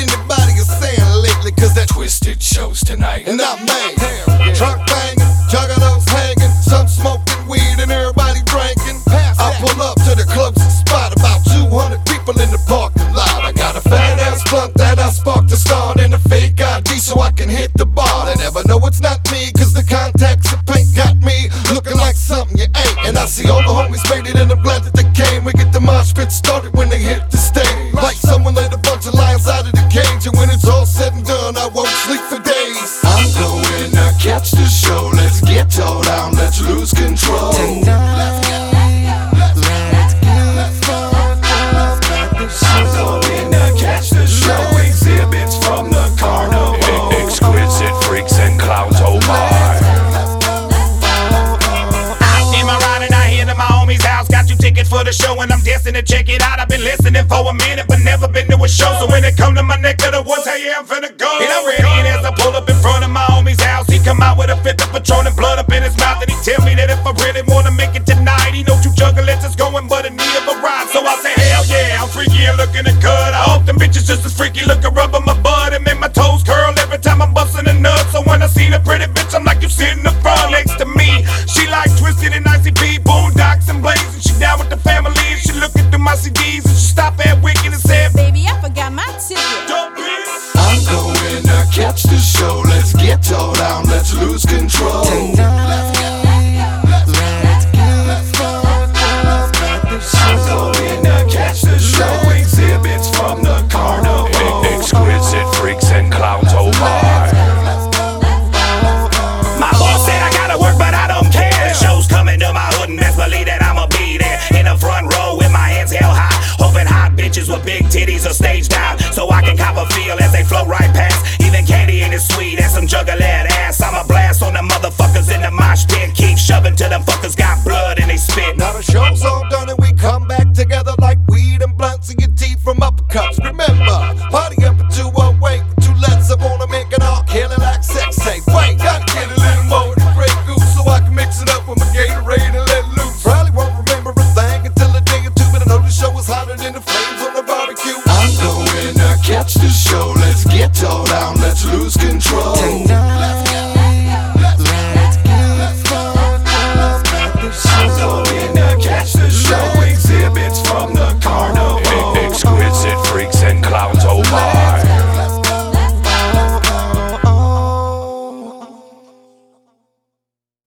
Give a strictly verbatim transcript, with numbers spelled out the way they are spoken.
anybody is saying lately, cause that Twisted show's tonight. And I'm made, trunk banging, juggalos hanging, some smoking weed and everybody drinking. I pull up to the closest spot, about two hundred people in the parking lot. I got a fat ass blunt that I sparked to start and a fake I D so I can hit the bar. They never know it's not me, cause the contacts of paint got me looking like something you ain't. And I see all the homies faded in the blood that they came. We get the mosh pit started when they hit the stage, like someone let a bunch of lions out of the cage. And when it's all said and done, I won't sleep for days. I'm going to catch the show. Let's get towed down, let's lose control. Tonight, let's get fucked up at the show. I'm going to catch the show. Exhibits from the carnival, exquisite freaks and clowns, oh my. In my ride and I hear to my homie's house, got you tickets for the show and I'm destined to check it out. I've been listening for a minute but never been to a show, so when it come to my neck of the woods, hey yeah, I'm finna go. And I'm ready, and as I pull up in front of my homie's house, he come out with a fifth of Patron and blood up in his mouth, and he tell me that if I really wanna make it tonight, he know two juggalettes is going but in need of a ride. So I say hell yeah, I'm freaky and looking to cut. I hope them bitches just as freaky, looking rub on my butt and make my toes curl every time I'm busting a nut. So when I see the pretty bitch, I'm like, you sit in the front next to me. She like Twisted and I C P, Boondocks and Blaze, and she down with the family, and she looking through my C Ds, and she stop at Wicked and said, baby, I forgot my ticket. don't bitch. I'm going to catch the show. Let's get towed down, let's lose control. Tonight, let's get fucked up at the I'm show. going to catch the show. Exhibits from the carnival, Exquisite freaks and clowns, oh my. My boss said I gotta work, but I don't care. The show's coming to my hood, and best believe that I'ma be there in the front row with my hands held high, hoping hot bitches with big titties are staged out, so I can cop a feel as they flow right past. Even candy ain't as sweet as some juggalette ass. I'm a blast on the motherfuckers in the mosh pit, keep shoving till them fuckers got blood in they spit. now the show's all done and we come back together like weed and blunts and your teeth from uppercuts. Remember, party up at two oh eight with two lets. I wanna make it all killing like sex tape. Wait, gotta get a little more of the Grey Goose so I can mix it up with my Gatorade and let loose. Probably won't remember a thing until a day or two, but I know the show was hotter than the flames on the barbecue. I'm going to catch the show. Let's get towed down, let's lose control. Tonight,